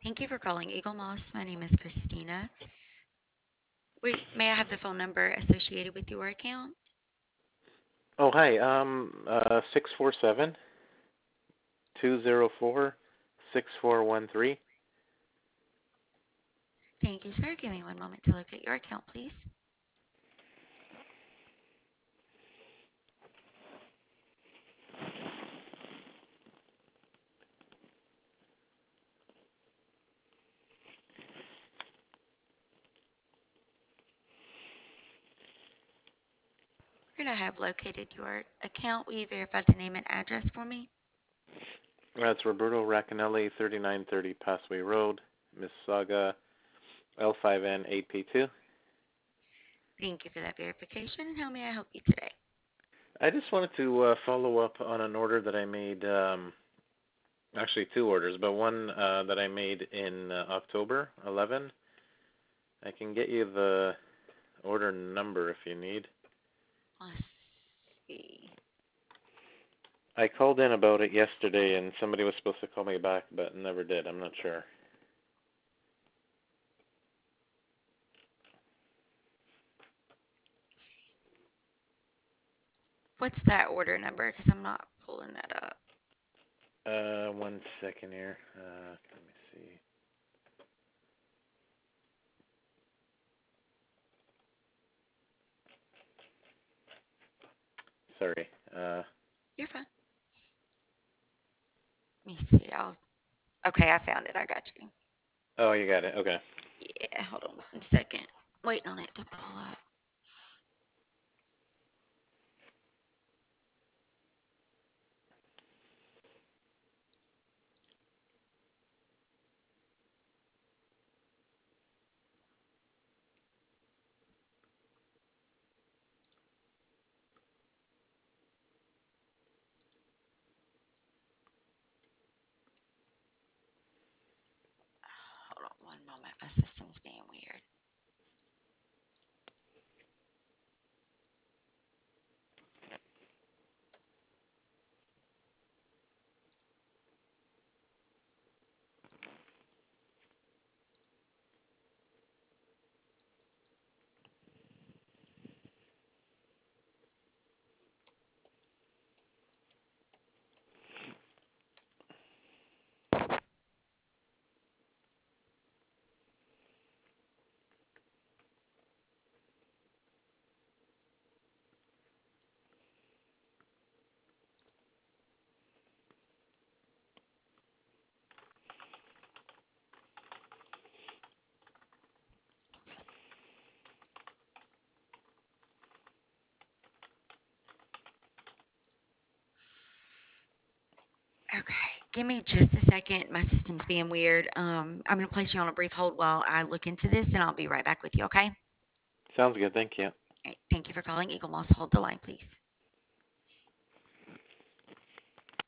Thank you for calling Eagle Moss. My name is Christina. May I have the phone number associated with your account? Oh, hi. 647-204-6413. Thank you, sir. Give me one moment to locate your account, please. And I have located your account. Will you verify the name and address for me? That's Roberto Racanelli, 3930 Passway Road, Mississauga, L5N8P2. Thank you for that verification. And how may I help you today? I just wanted to follow up on an order that I made, actually two orders, but one that I made in October 11. I can get you the order number if you need. Let's see. I called in about it yesterday, and somebody was supposed to call me back, but never did. I'm not sure. What's that order number? Because I'm not pulling that up. 1 second here. Let me see. Sorry. You're fine. Let me see. Okay, I found it. I got you. Oh, you got it. Okay. Yeah, hold on 1 second. Waiting on it to pull up. Hold on one moment. My system's being weird. Okay, give me just a second. My system's being weird. I'm going to place you on a brief hold while I look into this, and I'll be right back with you, okay? All Sounds good. Thank you. right, thank you for calling Eagle Moss. Hold the line, please.